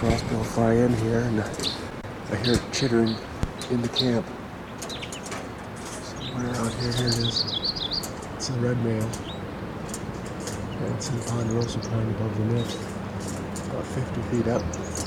crossbill fly in here, and I hear it chittering in the camp. Somewhere out here, here it is. It's a red male. And it's in the ponderosa pine above the net, about 50 feet up.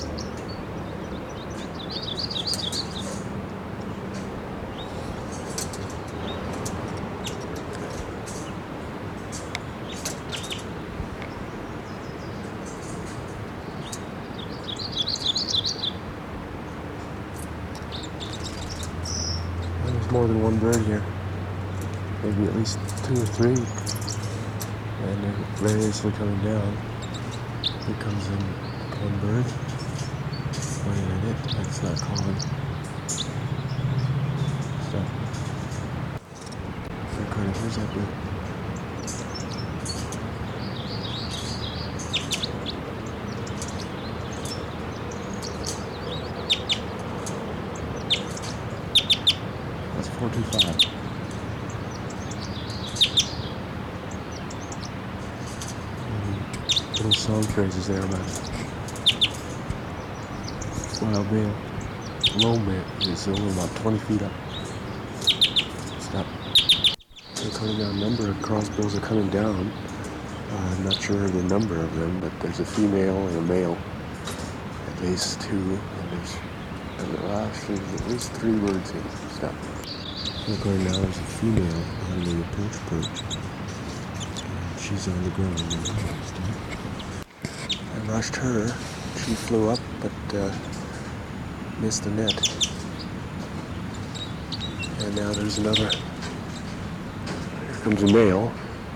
There's more than one bird here, maybe at least 2 or 3, and they're variously coming down. Here comes in one bird, pointing at it. That's not calling. Stop. Where's that bird? That's 425. Little song phrases there about wild male. Low male is only about 20 feet up. Stop. They're coming down. A number of crossbills are coming down. I'm not sure the number of them, but there's a female and a male. At least 2, and there's at least 3 birds here. Stop. Going now, there's a female on the approach perch. She's on the ground. I rushed her. She flew up, but missed the net. And now there's another. Here comes a male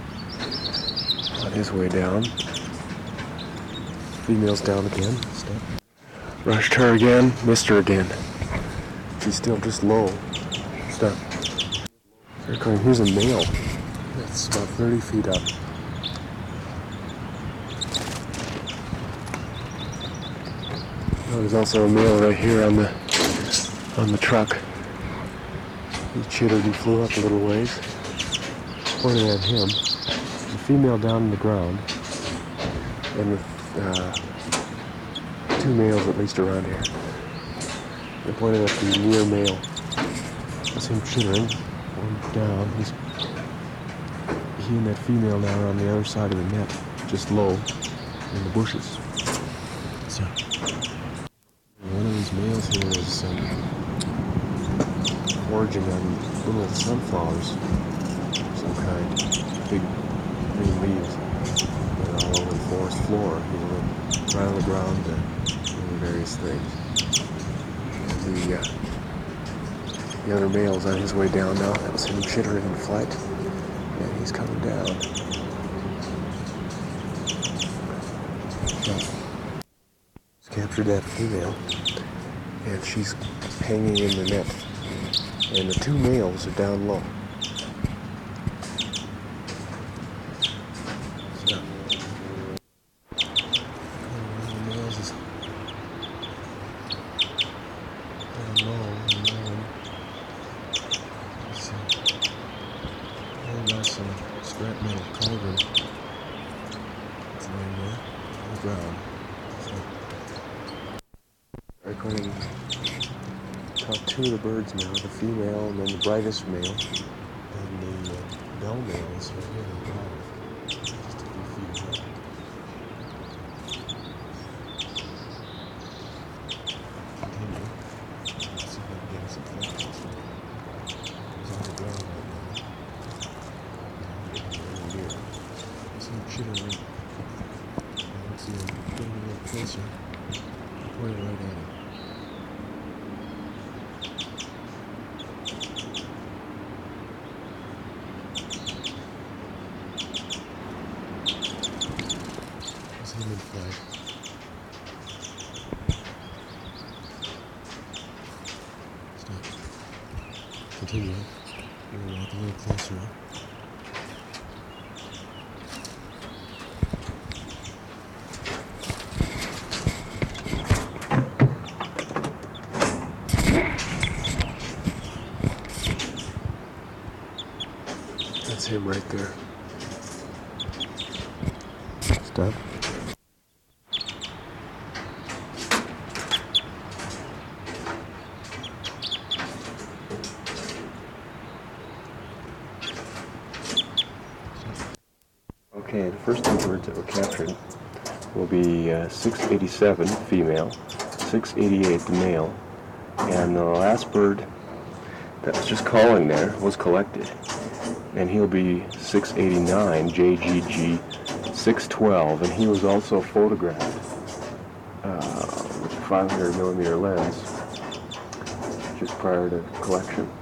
on his way down. Female's down again. Stop. Rushed her again, missed her again. She's still just low. Stop. Here's a male. That's about 30 feet up. Oh, there's also a male right here on the truck. He chittered and flew up a little ways, pointing at him. The female down on the ground, and with 2 males at least around here. They're pointing at the near male. That's him chittering. One down. He and that female now are on the other side of the net, just low in the bushes. So. One of these males here is foraging on little sunflowers of some kind, big green leaves. They're all over the forest floor. He's right on the ground doing various things. And the other male's on his way down now. That was him chittering in flight, and he's coming down. Captured that female, and she's hanging in the net, and the 2 males are down low. Stop. One of the males is down low, and let's see. Oh, that's some scrap metal cauldron. It's laying there on the ground. Going to talk 2 of the birds now, the female and then the brightest male, and the bell male is right here on the ground, just a few feet away. Continue. Let's see if I can get some flashes. He's on the ground right now. Now I'm getting right here. I see him chittering. I don't see him getting a little closer. Pointing right at him. Him in flight. Stop. Continue. We're going to walk a little closer. That's him right there. Stop. Okay, the first two birds that were captured will be 687 female, 688 male, and the last bird that was just calling there was collected, and he'll be 689 JGG 612, and he was also photographed with a 500 millimeter lens just prior to collection.